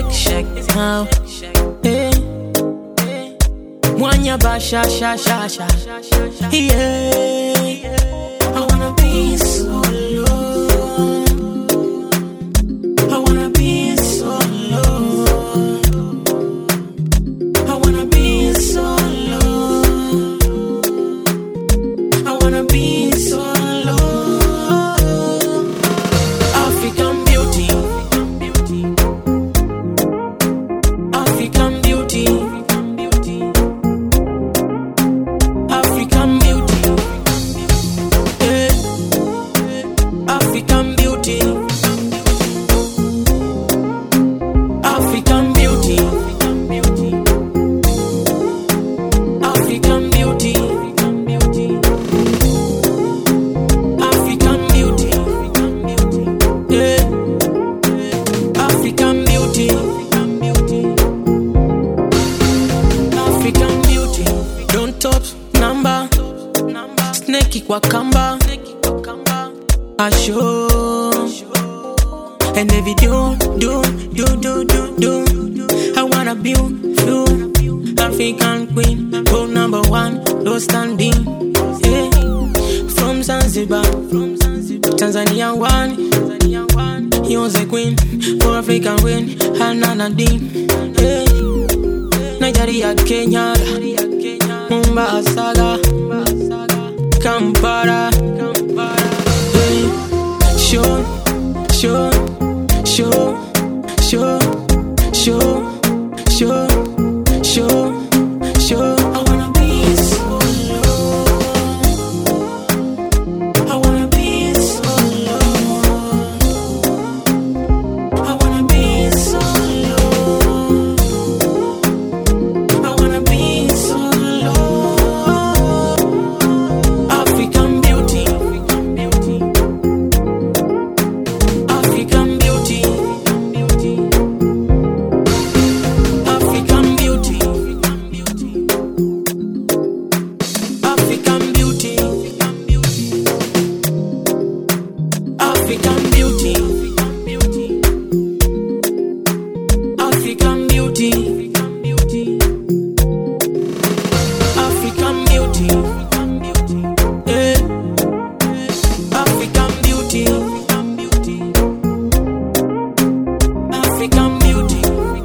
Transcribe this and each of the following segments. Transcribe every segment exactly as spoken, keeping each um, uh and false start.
shake, shake now. Hey. Mwanya ba sha sha sha sha. Yeah. I wanna be solo. I wanna be solo. I wanna be solo. I wanna be solo. African beauty. African beauty. African beauty. Yeah. African beauty. African beauty. African beauty. African beauty. Yeah. African beauty. African beauty. Don't top number. Snakey kwa kamba. I show. And every do, do, do, do, do, do. I wanna be you. African queen. Rule number one. No standing. Yeah. From Zanzibar. Tanzania one. He was a queen. For African win. Hanana Dean. Yeah. Nigeria, Kenya. Mombasa. Kampala. Hey. Show. Show. Show. Show. Show. Show. Show. Show. I wanna be solo. I wanna be solo. I wanna be solo. I wanna be solo. African beauty. African beauty. African beauty. African beauty. African beauty. African beauty. African beauty. Yeah. African beauty. African beauty.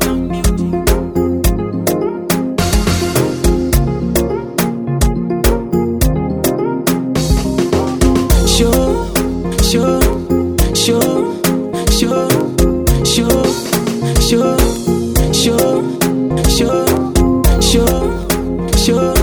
Show, show, show, show, show, show, show, show, show, show.